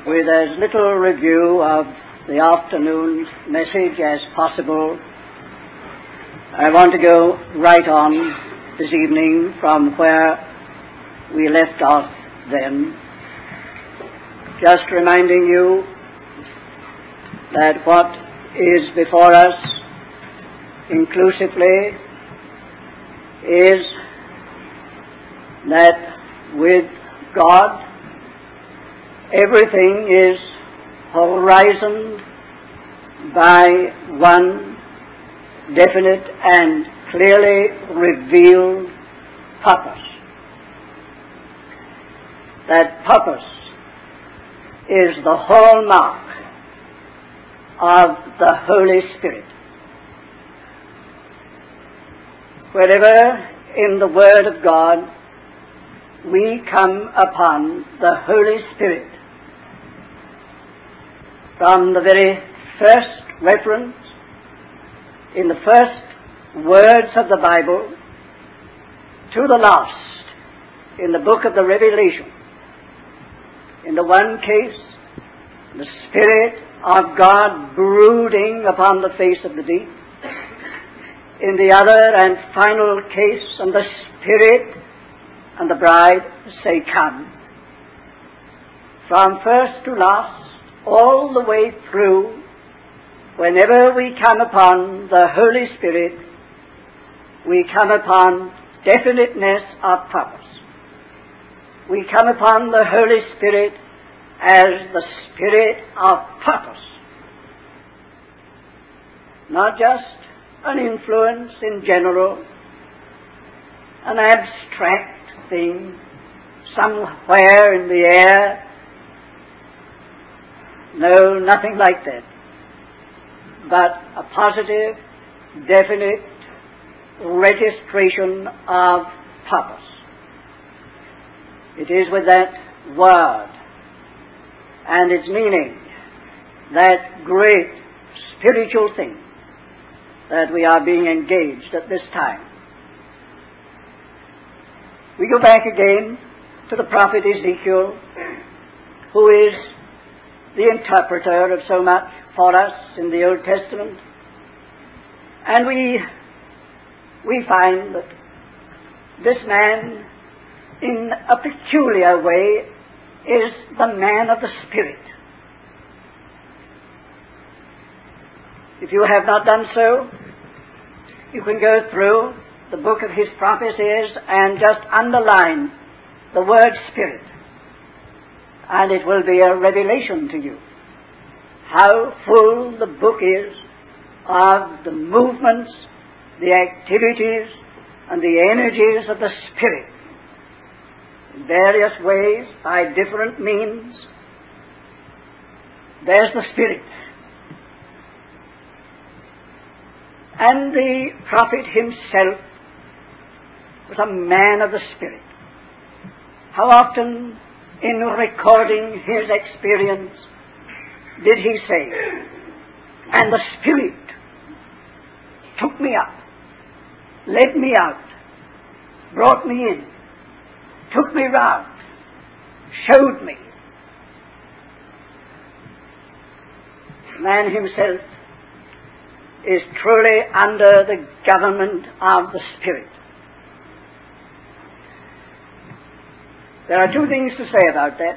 with as little review of the afternoon's message as possible. I want to go right on this evening from where we left off then, just reminding you that what is before us inclusively is that with God everything is horizoned by one definite and clearly revealed purpose. That purpose is the hallmark of the Holy Spirit. Wherever in the Word of God we come upon the Holy Spirit, from the very first reference in the first words of the Bible to the last in the book of the Revelation, in the one case, the Spirit of God brooding upon the face of the deep. In the other and final case, and the Spirit and the bride say, "Come." From first to last, all the way through, whenever we come upon the Holy Spirit, we come upon definiteness of purpose. We come upon the Holy Spirit as the Spirit of purpose. Not just an influence in general, an abstract thing somewhere in the air. No, nothing like that. But a positive, definite registration of purpose. It is with that word and its meaning, that great spiritual thing, that we are being engaged at this time. We go back again to the prophet Ezekiel, who is the interpreter of so much for us in the Old Testament. And we find that this man, in a peculiar way, is the man of the Spirit. If you have not done so, you can go through the book of his prophecies and just underline the word Spirit, and it will be a revelation to you how full the book is of the movements, the activities, and the energies of the Spirit in various ways, by different means. There's the Spirit. And the prophet himself was a man of the Spirit. How often in recording his experience did he say, "And the Spirit took me up, led me out, brought me in, took me round, showed me." Man himself is truly under the government of the Spirit. There are two things to say about that.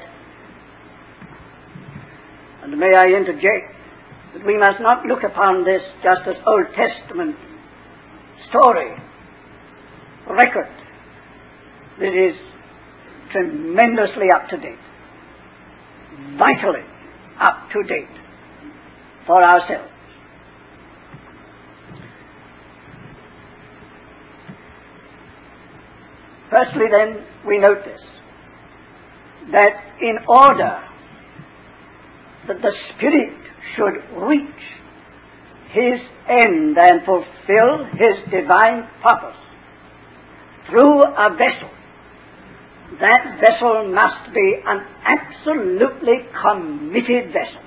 And may I interject that we must not look upon this just as Old Testament story, record that is tremendously up to date, vitally up to date for ourselves. Firstly, then, we note this, that in order that the Spirit should reach his end and fulfill his divine purpose through a vessel, that vessel must be an absolutely committed vessel.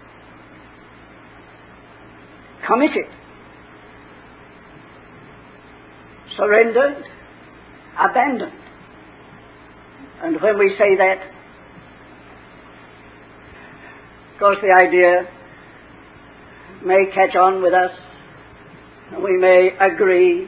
Committed. Surrendered. Abandoned. And when we say that, course, the idea may catch on with us. We may agree.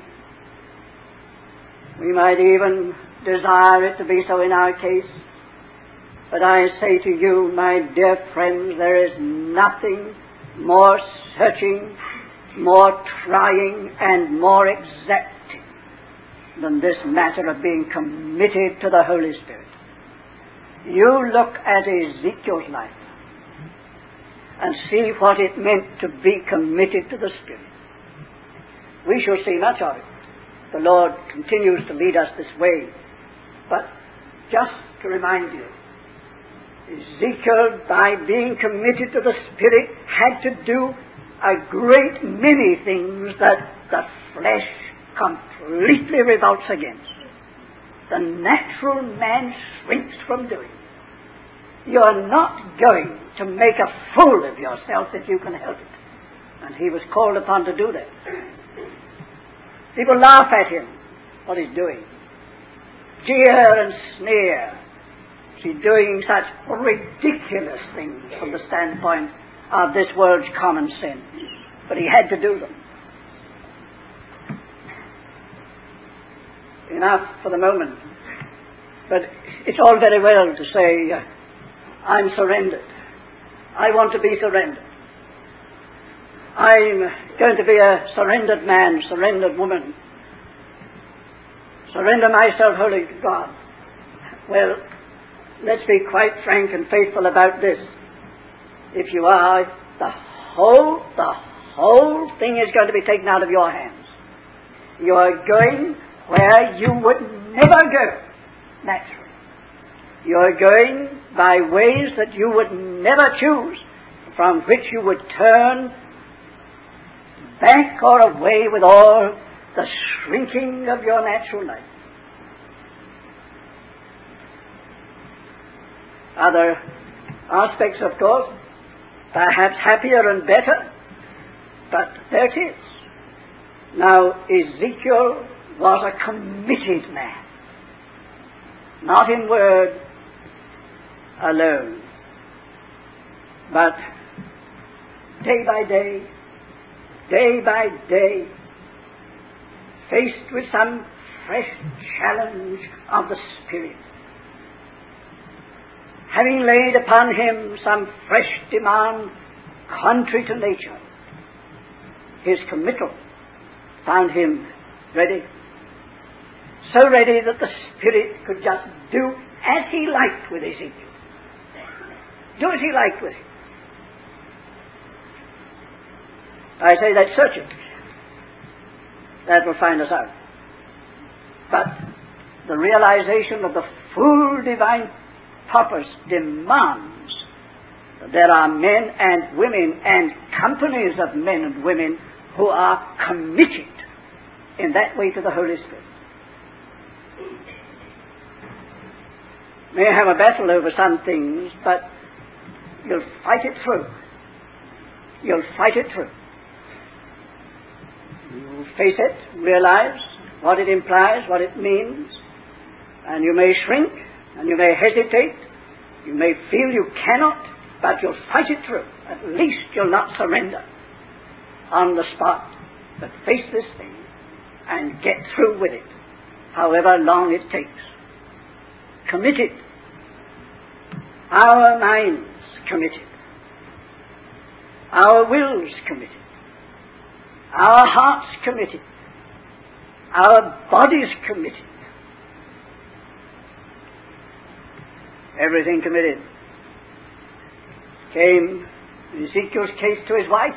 We might even desire it to be so in our case. But I say to you, my dear friends, there is nothing more searching, more trying, and more exacting than this matter of being committed to the Holy Spirit. You look at Ezekiel's life and see what it meant to be committed to the Spirit. We shall see much of it. The Lord continues to lead us this way. But just to remind you, Ezekiel, by being committed to the Spirit, had to do a great many things that the flesh completely revolts against. The natural man shrinks from doing. You are not going to make a fool of yourself if you can help it. And he was called upon to do that. People laugh at him, what he's doing. Jeer and sneer. He's doing such ridiculous things from the standpoint of this world's common sense. But he had to do them. Enough for the moment. But it's all very well to say, I'm surrendered. I want to be surrendered. I'm going to be a surrendered man, surrendered woman. Surrender myself wholly to God. Well, let's be quite frank and faithful about this. If you are, the whole thing is going to be taken out of your hands. You are going where you would never go, naturally. You are going by ways that you would never choose, from which you would turn back or away with all the shrinking of your natural life. Other aspects, of course, perhaps happier and better, but there it is. Now, Ezekiel was a committed man, not in word alone, but day by day, faced with some fresh challenge of the Spirit, having laid upon him some fresh demand contrary to nature, his committal found him ready. So ready that the Spirit could just do as he liked with Ezekiel. Do as he liked with him. I say that search it. That will find us out. But the realization of the full divine purpose demands that there are men and women and companies of men and women who are committed in that way to the Holy Spirit. May have a battle over some things, but you'll fight it through. You'll fight it through. You face it, realize what it implies, what it means, and you may shrink, and you may hesitate, you may feel you cannot, but you'll fight it through. At least you'll not surrender on the spot, but face this thing and get through with it, however long it takes. Committed. Our minds committed. Our wills committed. Our hearts committed. Our bodies committed. Everything committed. Came in Ezekiel's case to his wife.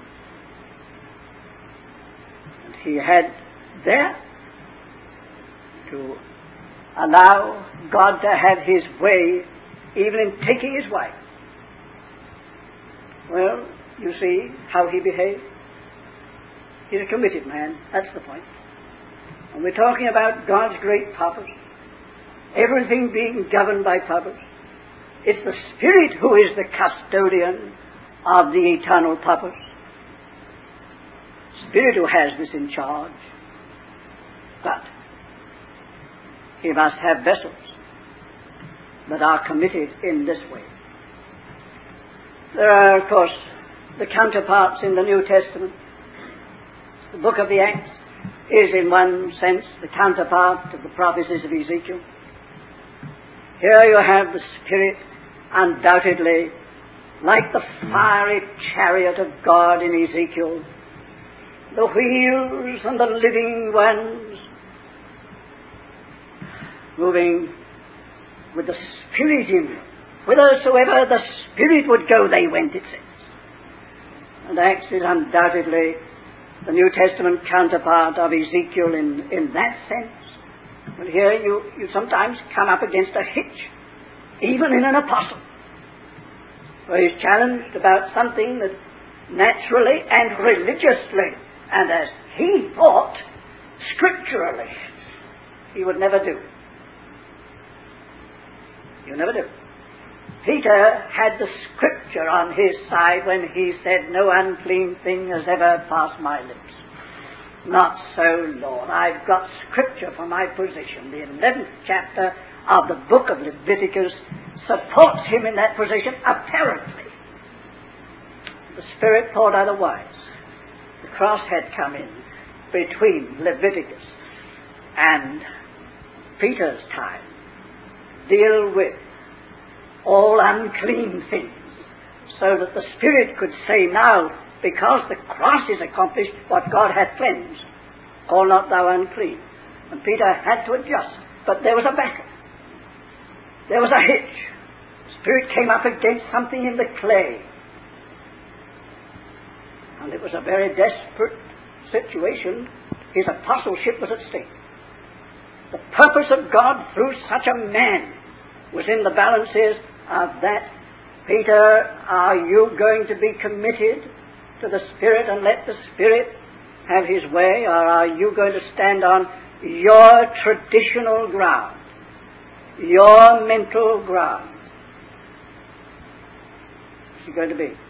And he had there to allow God to have his way even in taking his wife. Well, you see how he behaved. He's a committed man. That's the point. And we're talking about God's great purpose. Everything being governed by purpose. It's the Spirit who is the custodian of the eternal purpose. Spirit who has this in charge. But he must have vessels that are committed in this way. There are, of course, the counterparts in the New Testament. The book of the Acts is, in one sense, the counterpart of the prophecies of Ezekiel. Here you have the Spirit, undoubtedly, like the fiery chariot of God in Ezekiel, the wheels and the living ones, moving with the Spirit in them. Whithersoever the Spirit would go, they went, it says. And Acts is undoubtedly the New Testament counterpart of Ezekiel in that sense. But here you sometimes come up against a hitch, even in an apostle, where he's challenged about something that naturally and religiously, and as he thought, scripturally, he would never do. He would never do. Peter had the Scripture on his side when he said, "No unclean thing has ever passed my lips." Not so, Lord. I've got Scripture for my position. The 11th chapter of the book of Leviticus supports him in that position, apparently. The Spirit thought otherwise. The cross had come in between Leviticus and Peter's time. Deal with all unclean things, so that the Spirit could say, now, because the cross is accomplished, what God hath cleansed, call not thou unclean. And Peter had to adjust, but there was a battle. There was a hitch. The Spirit came up against something in the clay. And it was a very desperate situation. His apostleship was at stake. The purpose of God through such a man was in the balances of that. Peter, are you going to be committed to the Spirit and let the Spirit have his way, or are you going to stand on your traditional ground, your mental ground? What's he going to be?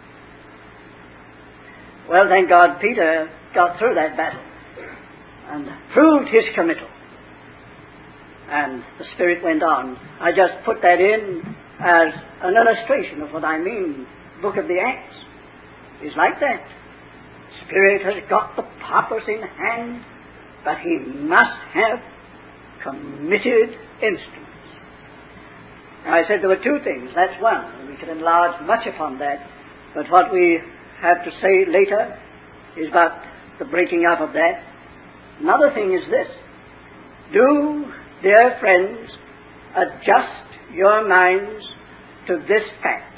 Well, thank God, Peter got through that battle and proved his committal. And the Spirit went on. I just put that in as an illustration of what I mean. The book of the Acts is like that. Spirit has got the purpose in hand, but he must have committed instruments. Now, I said there were two things. That's one. We could enlarge much upon that. But what we have to say later is about the breaking up of that. Another thing is this. Do, dear friends, adjust your minds to this fact,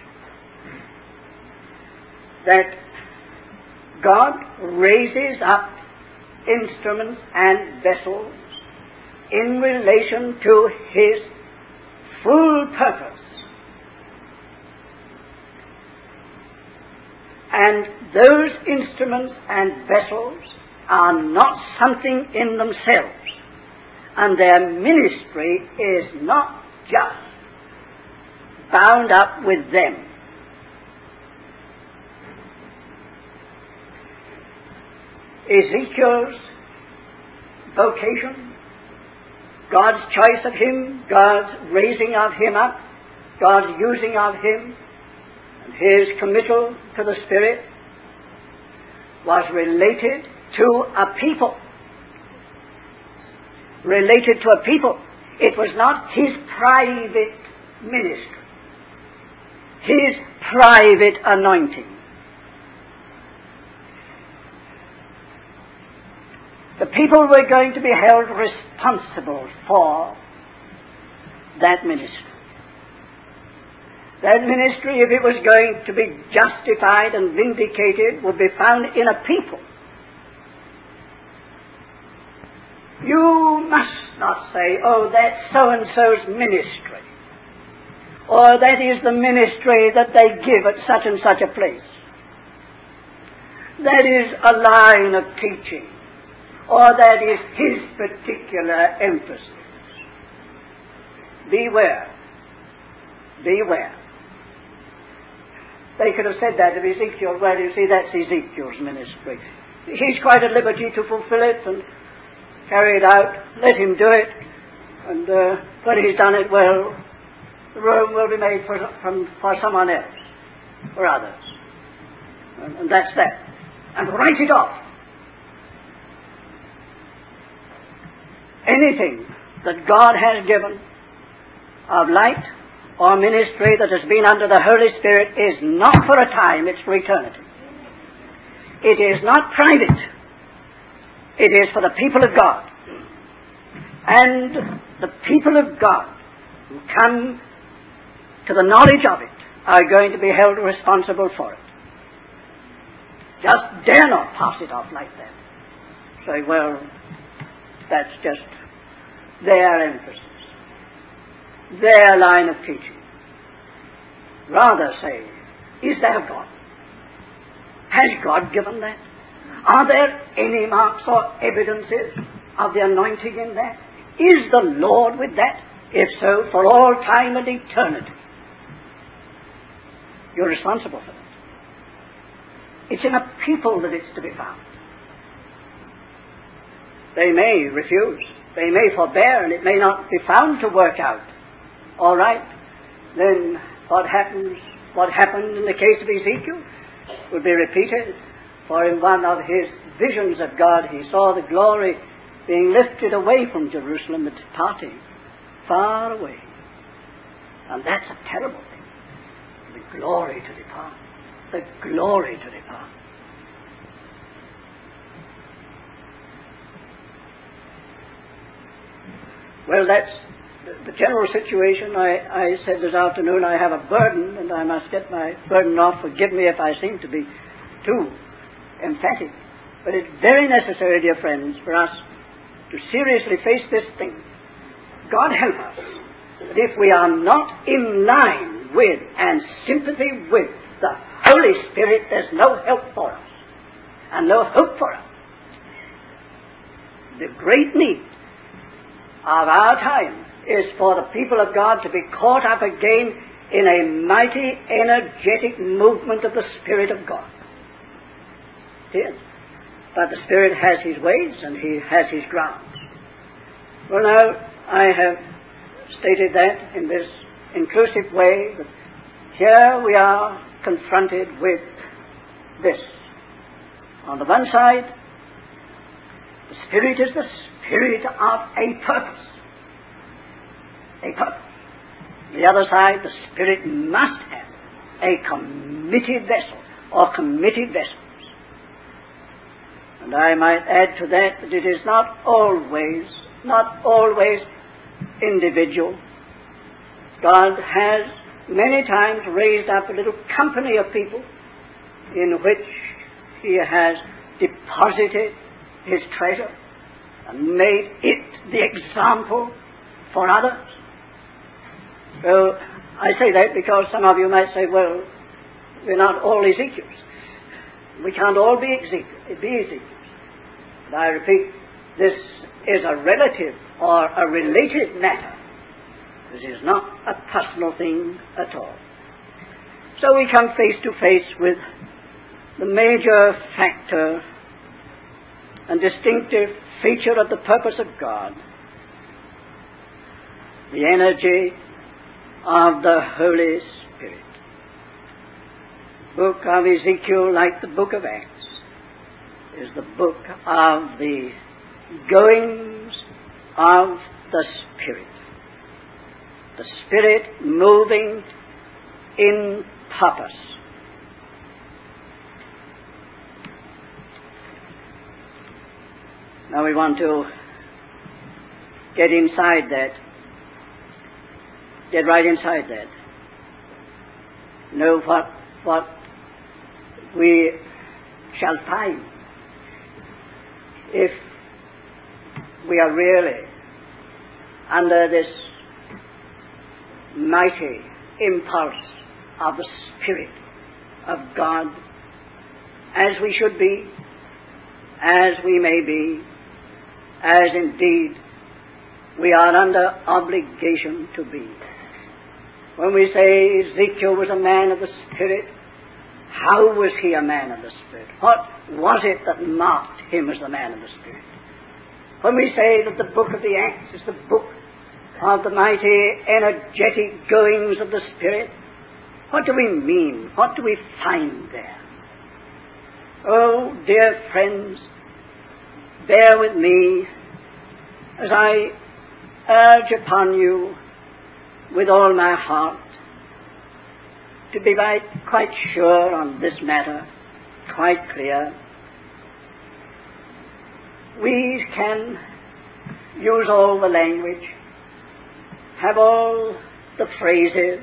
that God raises up instruments and vessels in relation to his full purpose. And those instruments and vessels are not something in themselves. And their ministry is not just bound up with them. Ezekiel's vocation, God's choice of him, God's raising of him up, God's using of him, and his committal to the Spirit was related to a people. Related to a people. It was not his private ministry, his private anointing. The people were going to be held responsible for that ministry. That ministry, if it was going to be justified and vindicated, would be found in a people. You must not say, oh, that's so-and-so's ministry, or that is the ministry that they give at such and such a place. That is a line of teaching, or that is his particular emphasis. Beware. Beware. They could have said that of Ezekiel. Well, you see, that's Ezekiel's ministry. He's quite at liberty to fulfill it and carry it out. Let him do it. And when he's done it well, the room will be made for someone else. for others. And that's that. And write it off. Anything that God has given of light or ministry that has been under the Holy Spirit is not for a time, it's for eternity. It is not private. It is for the people of God. And the people of God who come to the knowledge of it are going to be held responsible for it. Just dare not pass it off like that. Say, well, that's just their emphasis, their line of teaching. Rather say, is that of God? Has God given that? Are there any marks or evidences of the anointing in that? Is the Lord with that? If so, for all time and eternity. You're responsible for that. It's in a people that it's to be found. They may refuse. They may forbear, and it may not be found to work out. All right. Then what happened in the case of Ezekiel will be repeated. For in one of his visions of God, he saw the glory being lifted away from Jerusalem and departing far away. And that's a terrible thing. The glory to depart. The glory to depart. Well, that's the general situation. I said this afternoon I have a burden and I must get my burden off. Forgive me if I seem to be too emphatic. But it's very necessary, dear friends, for us to seriously face this thing. God help us that if we are not in line with and sympathy with the Holy Spirit, there's no help for us and no hope for us. The great need of our time is for the people of God to be caught up again in a mighty, energetic movement of the Spirit of God. It is. But the Spirit has His ways and He has His grounds. Well, now, I have stated that in this inclusive way, that here we are confronted with this. On the one side, the Spirit is the Spirit of a purpose. A purpose. The other side, the Spirit must have a committed vessel or committed vessels. And I might add to that it is not always individual. God has many times raised up a little company of people in which He has deposited His treasure and made it the example for others. So I say that because some of you might say, well, we're not all Ezekiels. We can't all be Ezekiels. But I repeat, this is a relative or a related matter. This is not a personal thing at all. So we come face to face with the major factor and distinctive feature of the purpose of God, the energy of the Holy Spirit. Book of Ezekiel, like the book of Acts, is the book of the goings of the Spirit. The Spirit moving in purpose. Now we want to get inside that. Get right inside that. Know what we shall find if we are really under this mighty impulse of the Spirit of God, as we should be, as we may be, as indeed we are under obligation to be. When we say Ezekiel was a man of the Spirit, how was he a man of the Spirit? What was it that marked him as the man of the Spirit? When we say that the book of the Acts is the book of the mighty, energetic goings of the Spirit, What do we mean? What do we find there? Oh, dear friends, bear with me as I urge upon you with all my heart to be quite sure on this matter, quite clear. We can use all the language, have all the phrases.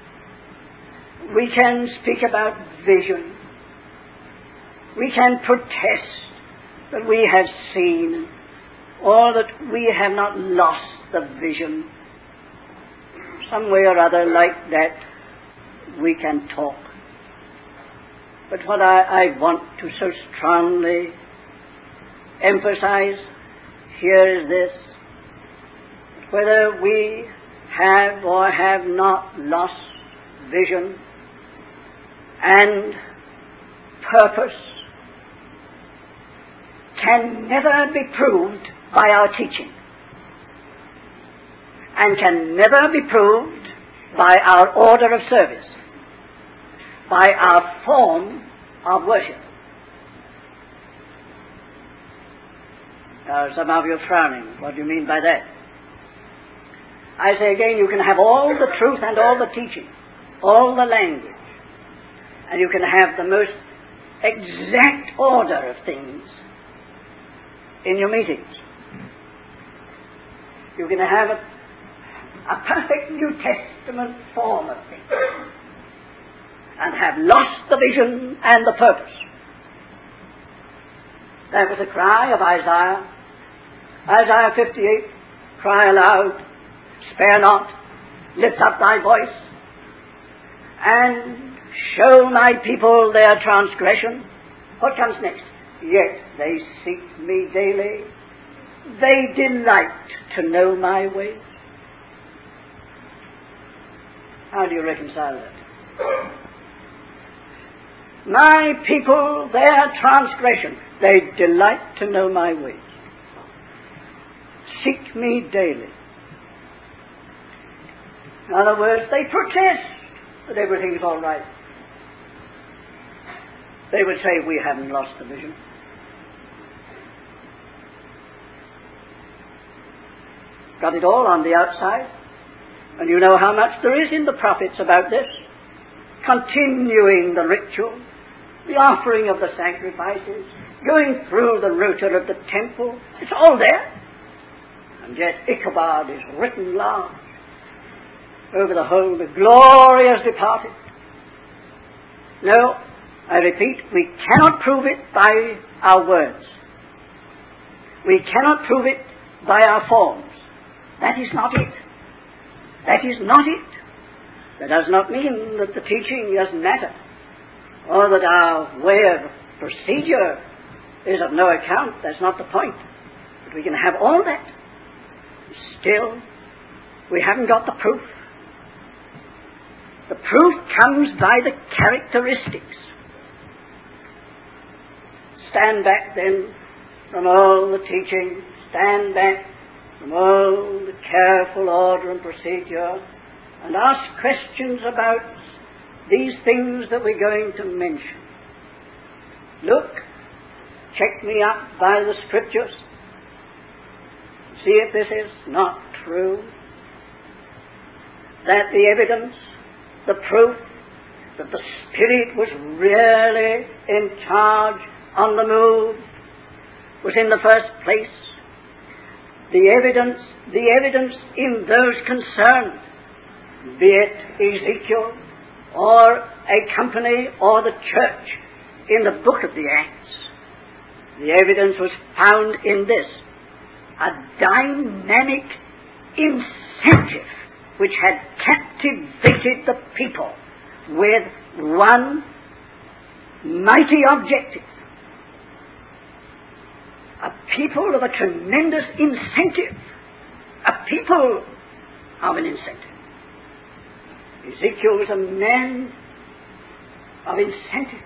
We can speak about vision. We can protest that we have seen, or that we have not lost the vision. Some way or other like that we can talk. But what I want to so strongly emphasize here is this: whether we have or have not lost vision and purpose can never be proved by our teaching, and can never be proved by our order of service, by our form of worship. Some of you are frowning. What do you mean by that? I say again, you can have all the truth and all the teaching, all the language, and you can have the most exact order of things in your meetings. You can have a perfect New Testament form of things and have lost the vision and the purpose. That was the cry of Isaiah. Isaiah 58, cry aloud, spare not, lift up thy voice, and show my people their transgression. What comes next? Yet they seek me daily. They delight to know my ways. How do you reconcile that? My people, their transgression. They delight to know my ways. Seek me daily. In other words, they protest that everything's all right. They would say, we haven't lost the vision. Got it all on the outside. And you know how much there is in the prophets about this. Continuing the ritual, the offering of the sacrifices, going through the rota of the temple. It's all there. And yet Ichabod is written large over the whole. The glory has departed. No, I repeat, we cannot prove it by our words. We cannot prove it by our forms. That is not it. That is not it. That does not mean that the teaching doesn't matter, or that our way of procedure is of no account. That's not the point. But we can have all that. Still, we haven't got the proof. The proof comes by the characteristics. Stand back then from all the teaching. Stand back from all the careful order and procedure, and ask questions about these things that we're going to mention. Look, check me up by the Scriptures. See if this is not true. That the evidence, the proof that the Spirit was really in charge, on the move, was in the first place. The evidence in those concerned, be it Ezekiel or a company or the church in the book of the Acts, the evidence was found in this: a dynamic incentive which had captivated the people with one mighty objective. A people of a tremendous incentive. A people of an incentive. Ezekiel was a man of incentive.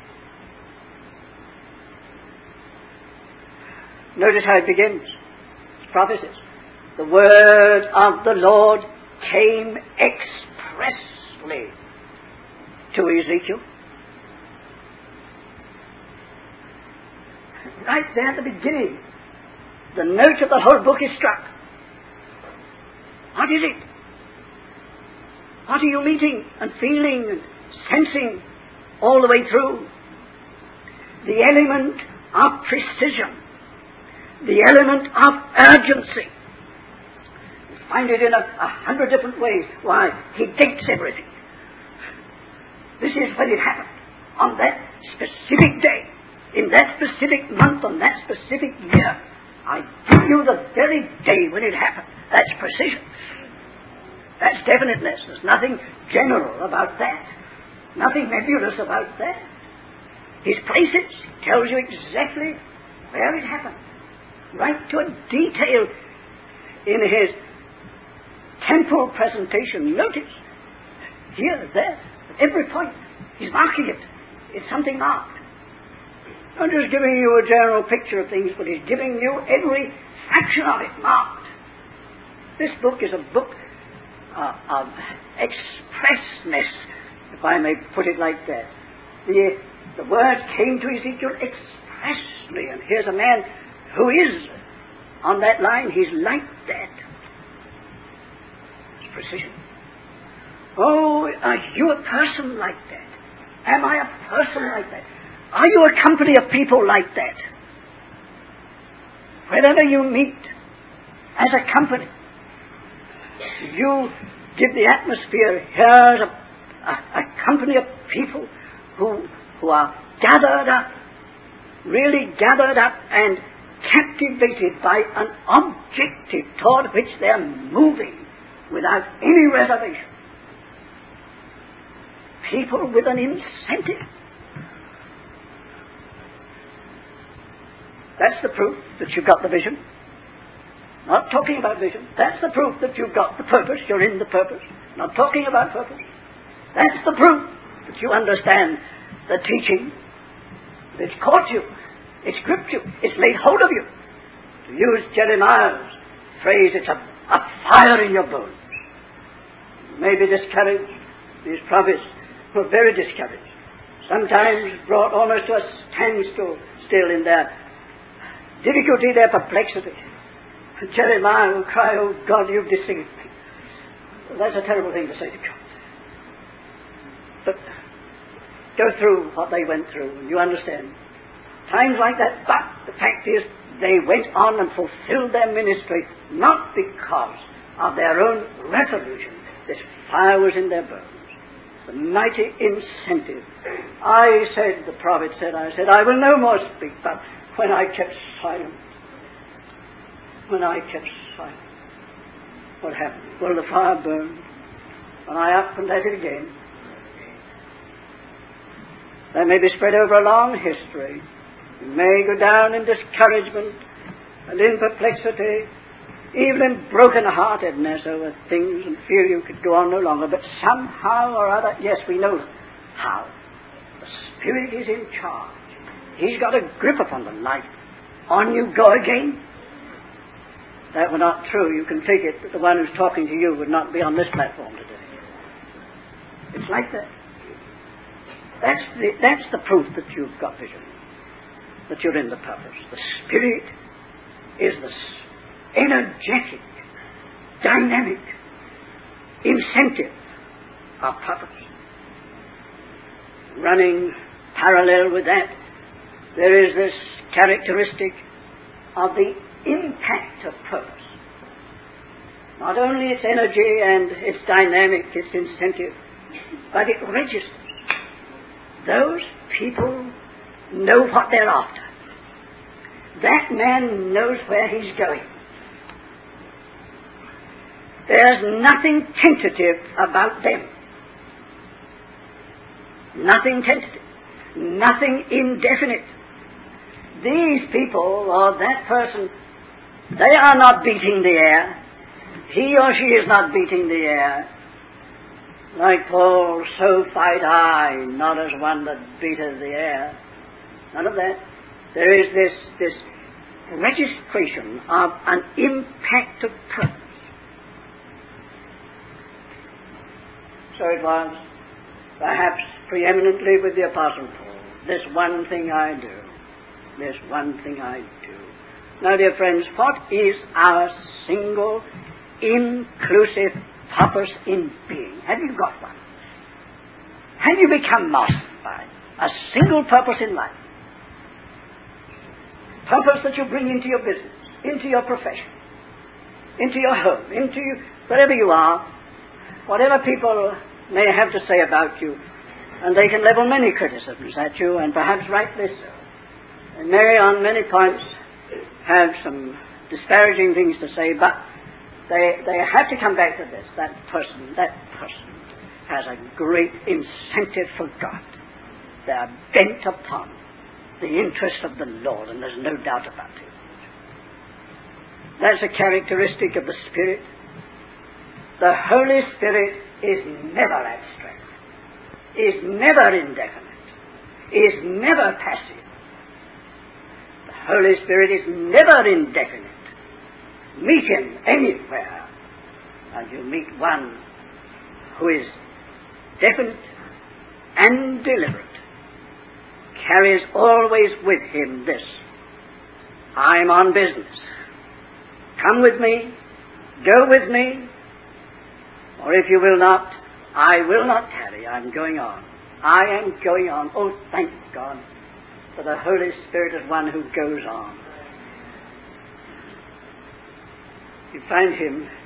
Notice how it begins. It's prophecies. The word of the Lord came expressly to Ezekiel. Right there at the beginning, the note of the whole book is struck. What is it? What are you meeting and feeling and sensing all the way through? The element of precision, the element of urgency. You find it in 100 different ways. Why? He dates everything. This is when it happened, on that specific day, in that specific month, on that specific year. I give you the very day when it happened. That's precision. That's definiteness. There's nothing general about that. Nothing nebulous about that. His places tells you exactly where it happened. Right to a detail in his temple presentation. Notice, here, there, at every point, he's marking it. It's something marked. Not just giving you a general picture of things, but he's giving you every fraction of it marked. This book is a book of expressness, if I may put it like that. The word came to Ezekiel expressly, and here's a man who is on that line. He's like that. It's precision. Oh, are you a person like that? Am I a person like that? Are you a company of people like that? Wherever you meet as a company, you give the atmosphere. Here's a company of people who are gathered up, really gathered up and captivated by an objective toward which they are moving without any reservation. People with an incentive. That's the proof that you've got the vision. Not talking about vision. That's the proof that you've got the purpose. You're in the purpose. Not talking about purpose. That's the proof that you understand the teaching. It's caught you. It's gripped you. It's laid hold of you. To use Jeremiah's phrase, it's a fire in your bones. You may be discouraged. These prophets were very discouraged. Sometimes brought almost to a standstill still in their difficulty, their perplexity. And Jeremiah will cry, "Oh God, you've deceived me." Well, that's a terrible thing to say to God. But go through what they went through, and you understand. Times like that, but the fact is, they went on and fulfilled their ministry, not because of their own resolution. This fire was in their bones. The mighty incentive. The prophet said, I will no more speak, but when I kept silent, what happened? Well, the fire burned, and I up and let it again. That may be spread over a long history. You may go down in discouragement and in perplexity, even in broken-heartedness over things, and feel you could go on no longer. But somehow or other, yes, we know how. The Spirit is in charge. He's got a grip upon the life. On you go again. That were not true. You can take it that the one who's talking to you would not be on this platform today. It's like that. That's the proof that you've got vision, that you're in the purpose. The Spirit is the energetic, dynamic incentive of purpose. Running parallel with that, there is this characteristic of the impact of purpose. Not only its energy and its dynamic, its incentive, but it registers. Those people know what they're after. That man knows where he's going. There's nothing tentative about them. Nothing tentative. Nothing indefinite. These people, or that person, they are not beating the air. He or she is not beating the air. Like Paul, so fight I, not as one that beateth the air. None of that. There is this registration of an impact of purpose. So it was perhaps preeminently with the Apostle Paul. This one thing I do. This one thing I do. Now, dear friends, what is our single, inclusive purpose in being? Have you got one? Have you become mastered by a single purpose in life? Purpose that you bring into your business, into your profession, into your home, into wherever you are, whatever people may have to say about you, and they can level many criticisms at you, and perhaps rightly so. And may on many points have some disparaging things to say, but they have to come back to this. That person has a great incentive for God. They are bent upon the interest of the Lord, and there's no doubt about it. That's a characteristic of the Spirit. The Holy Spirit is never abstract, is never indefinite, is never passive. The Holy Spirit is never indefinite. Meet Him anywhere, and you meet one who is definite and deliberate, carries always with him this: I'm on business. Come with me, go with me, or if you will not, I will not tarry. I'm going on. I am going on. Oh, thank God, for the Holy Spirit is one who goes on. You find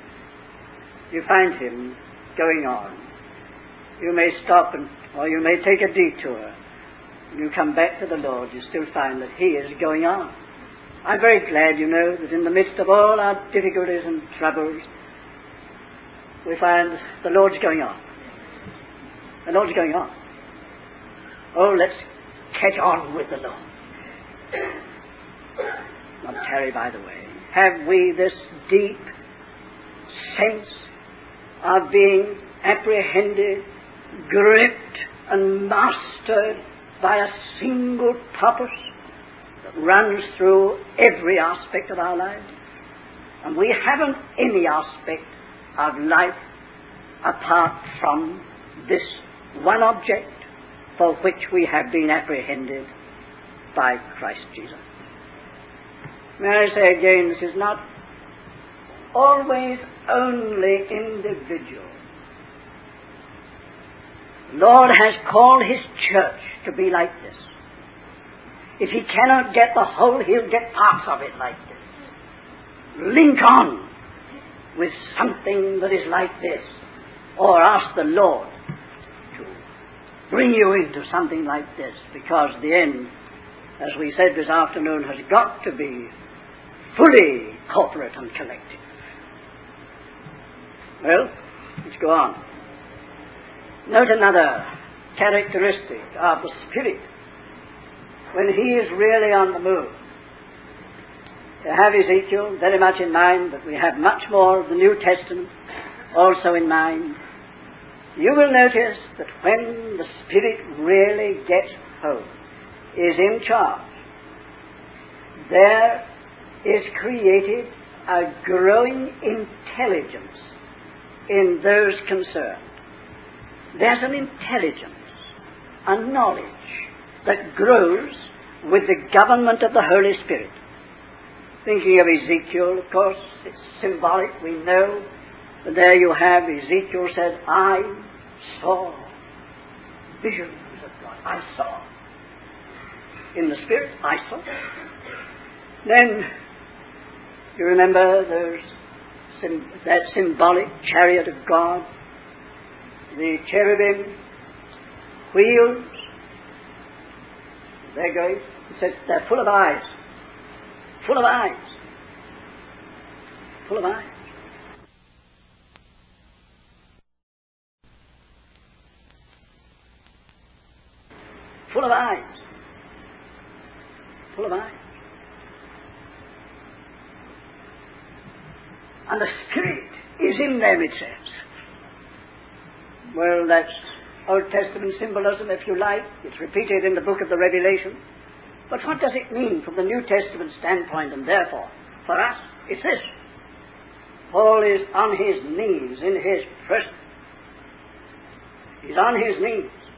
him going on. You may stop or you may take a detour. You come back to the Lord, you still find that He is going on. I'm very glad, that in the midst of all our difficulties and troubles, we find the Lord's going on. The Lord's going on. Oh, let's catch on with the Lord. Not tarry by the way. Have we this deep sense of being apprehended, gripped, and mastered by a single purpose that runs through every aspect of our lives? And we haven't any aspect of life apart from this one object for which we have been apprehended by Christ Jesus. May I say again, this is not always only individual. The Lord has called His church to be like this. If He cannot get the whole, He'll get parts of it like this. Link on with something that is like this, or ask the Lord to bring you into something like this, because the end, as we said this afternoon, has got to be fully corporate and collective. Well, let's go on. Note another characteristic of the Spirit when He is really on the move. You have Ezekiel very much in mind, but we have much more of the New Testament also in mind. You will notice that when the Spirit really gets home, is in charge, there is created a growing intelligence in those concerned. There's an intelligence, a knowledge that grows with the government of the Holy Spirit. Thinking of Ezekiel, of course, it's symbolic. We know that there you have Ezekiel says, I saw visions of God. I saw. In the Spirit, I saw. Then, you remember that symbolic chariot of God, the cherubim, wheels, they're going, it says they're full of eyes. Full of eyes. Full of eyes. Full of eyes. Full of eyes. And the Spirit is in them, it says. Well, that's Old Testament symbolism, if you like. It's repeated in the book of the Revelation. But what does it mean from the New Testament standpoint? And therefore, for us, it's this. Paul is on his knees in his prison. He's on his knees.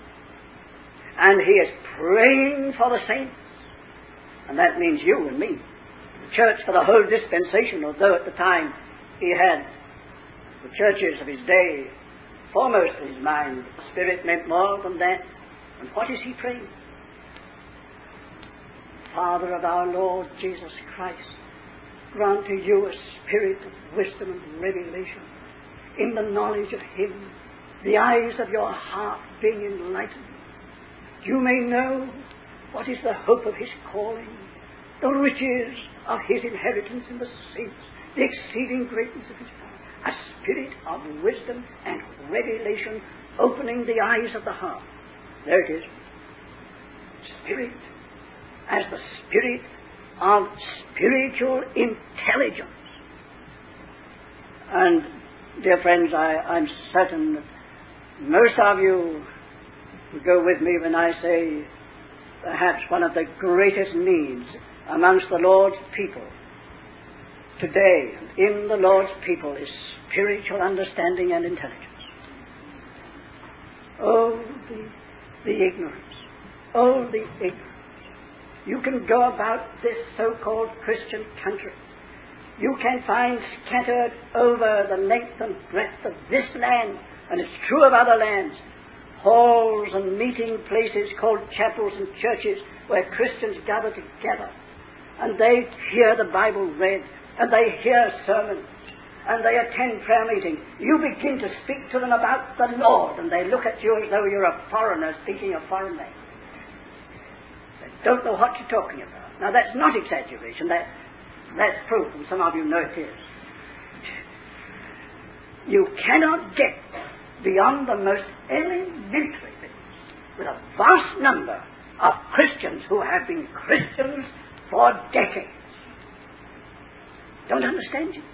And he is praying for the saints. And that means you and me. The church for the whole dispensation, although at the time he had the churches of his day foremost in his mind. The Spirit meant more than that. And what is he praying? Father of our Lord Jesus Christ, grant to you a spirit of wisdom and revelation in the knowledge of him, the eyes of your heart being enlightened. You may know what is the hope of his calling, the riches of his inheritance in the saints, the exceeding greatness of his power, a spirit of wisdom and revelation opening the eyes of the heart. There it is. Spirit as the spirit of spiritual intelligence. And, dear friends, I'm certain that most of you will go with me when I say perhaps one of the greatest needs amongst the Lord's people today, in the Lord's people, is spiritual understanding and intelligence. Oh, the ignorance. Oh, the ignorance. You can go about this so-called Christian country. You can find scattered over the length and breadth of this land, and it's true of other lands, halls and meeting places called chapels and churches where Christians gather together, and they hear the Bible read, and they hear sermons, and they attend prayer meetings. You begin to speak to them about the Lord, and they look at you as though you're a foreigner speaking a foreign language. Don't know what you're talking about. Now that's not exaggeration, that's proof, and some of you know it is. You cannot get beyond the most elementary things with a vast number of Christians who have been Christians for decades. Don't understand you.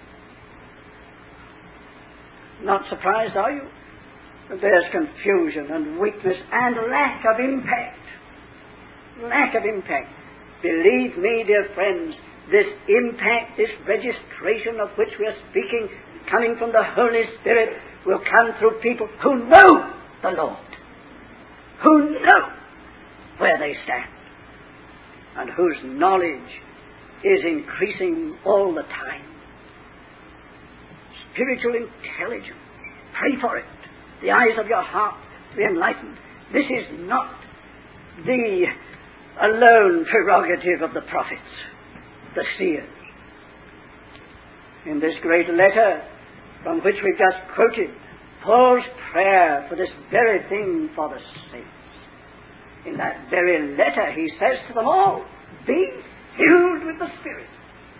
Not surprised, are you? That there's confusion and weakness and lack of impact. Lack of impact. Believe me, dear friends, this impact, this registration of which we are speaking, coming from the Holy Spirit, will come through people who know the Lord, who know where they stand, and whose knowledge is increasing all the time. Spiritual intelligence. Pray for it. The eyes of your heart to be enlightened. This is not the alone prerogative of the prophets, the seers. In this great letter from which we just quoted, Paul's prayer for this very thing for the saints. In that very letter he says to them all, be filled with the Spirit.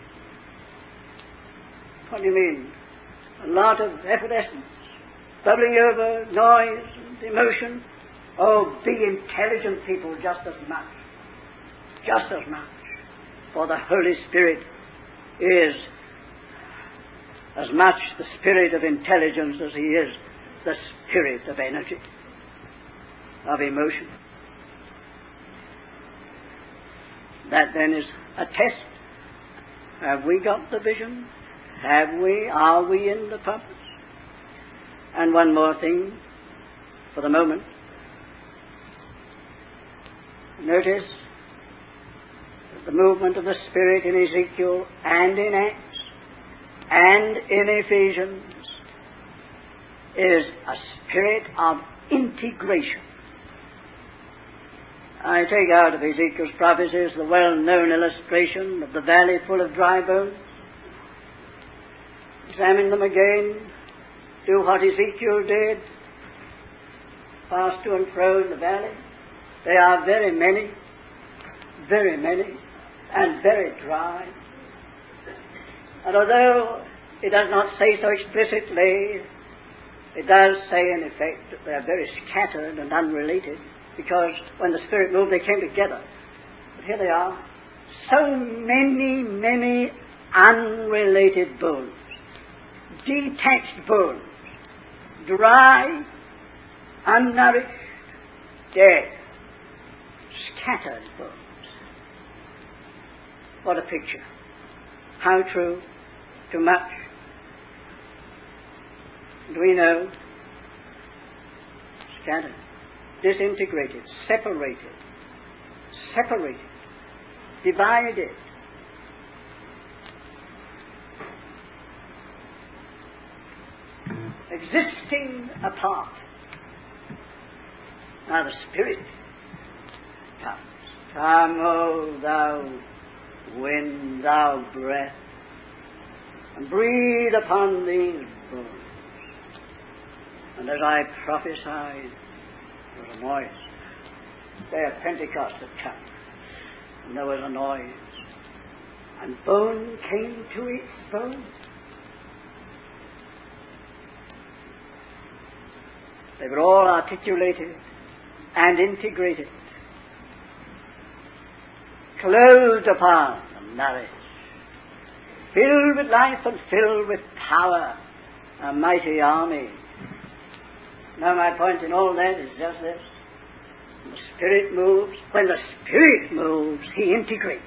What do you mean? A lot of effervescence, bubbling over, noise and emotion. Oh, be intelligent people just as much. Just as much. For the Holy Spirit is as much the spirit of intelligence as he is the spirit of energy, of emotion. That then is a test. Have we got the vision? Are we in the purpose? And one more thing for the moment. Notice the movement of the Spirit in Ezekiel and in Acts and in Ephesians is a spirit of integration. I take out of Ezekiel's prophecies the well-known illustration of the valley full of dry bones. Examine them again. Do what Ezekiel did. Pass to and fro in the valley. They are very many, and very dry. And although it does not say so explicitly, it does say in effect that they are very scattered and unrelated, because when the Spirit moved they came together. But here they are, so many unrelated bones, detached bones, dry, unnourished, dead, scattered bones. What a picture. How true, too much. Do we know? Scattered. disintegrated, separated, divided. Existing apart. Now the Spirit comes. Come, O thou wind, thou breath, and breathe upon these bones. And as I prophesied, there was a noise. Day of Pentecost had come, and there was a noise. And bone came to its bone. They were all articulated and integrated, clothed upon and nourished, filled with life and filled with power, a mighty army. Now my point in all that is just this. When the Spirit moves, He integrates.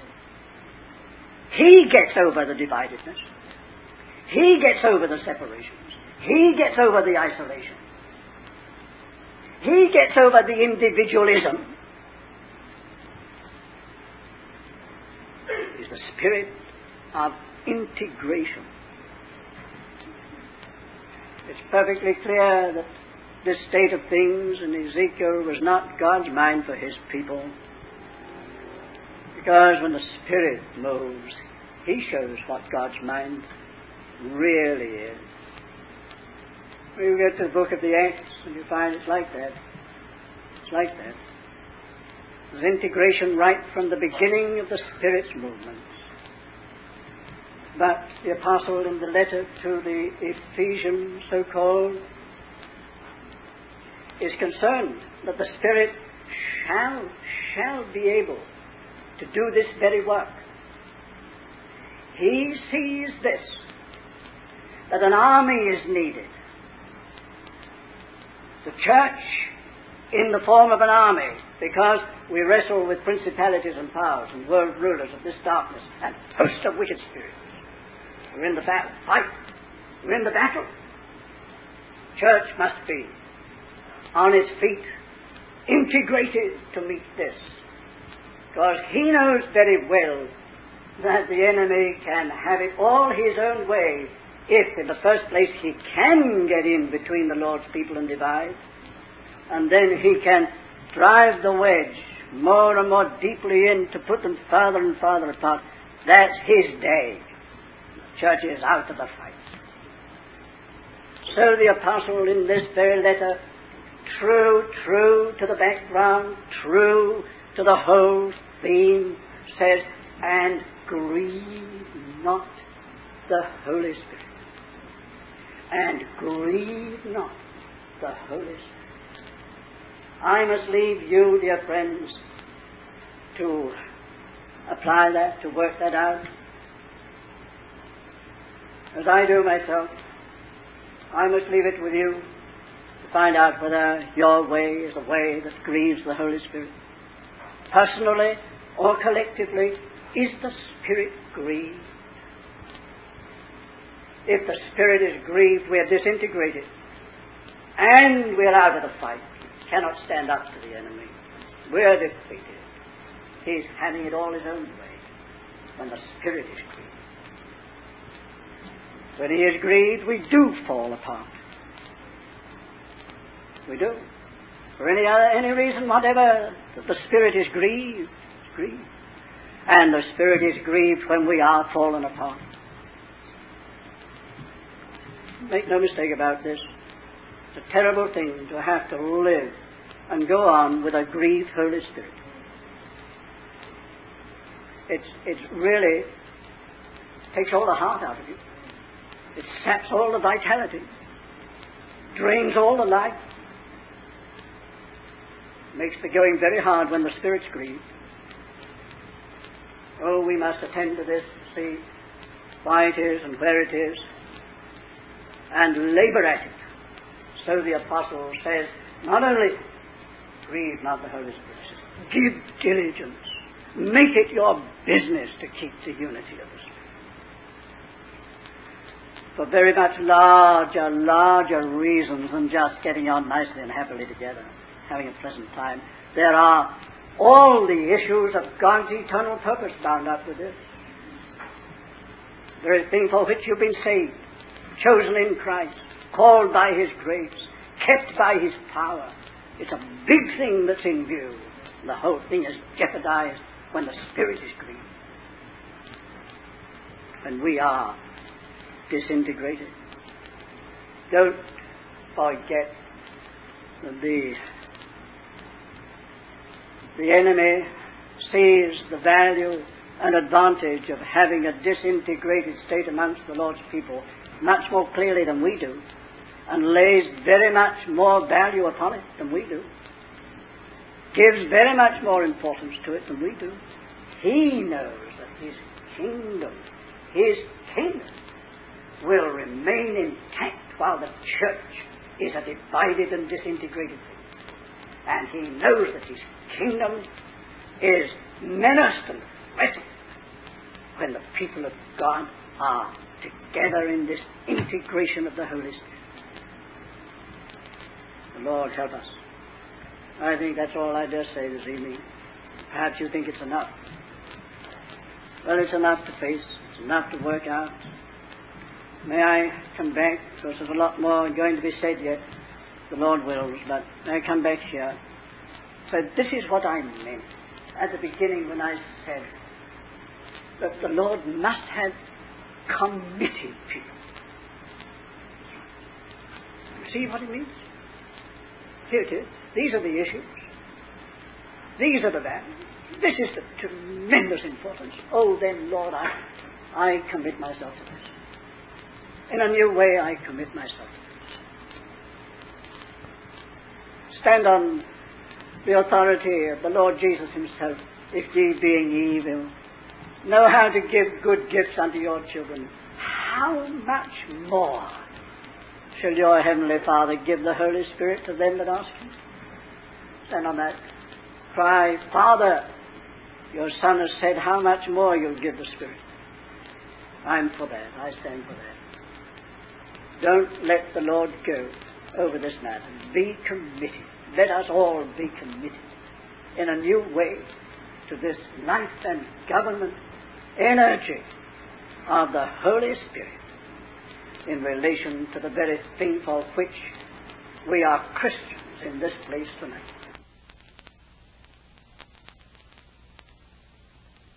He gets over the dividedness. He gets over the separations. He gets over the isolation. He gets over the individualism. He's the Spirit of integration. It's perfectly clear that this state of things in Ezekiel was not God's mind for His people. Because when the Spirit moves, He shows what God's mind really is. You get to the book of the Acts and you find it's like that. It's like that. There's integration right from the beginning of the Spirit's movements. But the apostle in the letter to the Ephesians, so-called, is concerned that the Spirit shall be able to do this very work. He sees this, that an army is needed. The church in the form of an army, because we wrestle with principalities and powers and world rulers of this darkness and hosts of wicked spirits. We're in the fight. We're in the battle. Church must be on its feet, integrated to meet this. Because he knows very well that the enemy can have it all his own way if, in the first place, he can get in between the Lord's people and divide, and then he can drive the wedge more and more deeply in to put them farther and farther apart. That's his day. The church is out of the fight. So the apostle in this very letter, true to the background, true to the whole theme, says, and grieve not the Holy Spirit. And grieve not the Holy Spirit. I must leave you, dear friends, to apply that, to work that out. As I do myself, I must leave it with you to find out whether your way is a way that grieves the Holy Spirit. Personally or collectively, is the Spirit grieved? If the Spirit is grieved, we are disintegrated. And we are out of the fight. We cannot stand up to the enemy. We are defeated. He's having it all his own way when the Spirit is grieved. When he is grieved, we do fall apart. We do. For any reason whatever, the Spirit is grieved. It's grieved. And the Spirit is grieved when we are fallen apart. Make no mistake about this. It's a terrible thing to have to live and go on with a grieved Holy Spirit. It really takes all the heart out of you. It saps all the vitality. Drains all the life. Makes the going very hard when the Spirit's grieved. Oh, we must attend to this, see why it is and where it is, and labor at it. So the apostle says, not only grieve not the Holy Spirit, give diligence. Make it your business to keep the unity of the Spirit. For very much larger reasons than just getting on nicely and happily together. having a pleasant time. There are all the issues of God's eternal purpose bound up with this. The very thing for which you've been saved, chosen in Christ, called by His grace, kept by His power. It's a big thing that's in view. The whole thing is jeopardized when the Spirit is grieved. When we are disintegrated. Don't forget that the enemy sees the value and advantage of having a disintegrated state amongst the Lord's people much more clearly than we do, and lays very much more value upon it than we do, gives very much more importance to it than we do. He knows that His kingdom will remain intact while the church is a divided and disintegrated thing. And He knows that His kingdom is menaced and threatened when the people of God are together in this integration of the Holy Spirit. The Lord help us. I think that's all I dare say this evening. Perhaps you think it's enough. Well, it's enough to face. It's enough to work out. May I come back, because there's a lot more going to be said yet. The Lord wills, but may I come back here. So this is what I meant at the beginning when I said that the Lord must have committed people. See what it means? Here it is. These are the issues. These are the values. This is the tremendous importance. Oh, then, Lord, I commit myself to this. In a new way, I commit myself to this. Stand on the authority of the Lord Jesus Himself. If ye, being evil, know how to give good gifts unto your children, how much more shall your Heavenly Father give the Holy Spirit to them that ask Him? Stand on that. Cry, Father, your Son has said how much more you'll give the Spirit. I'm for that. I stand for that. Don't let the Lord go over this matter. Be committed. Let us all be committed in a new way to this life and government energy of the Holy Spirit in relation to the very thing for which we are Christians in this place tonight.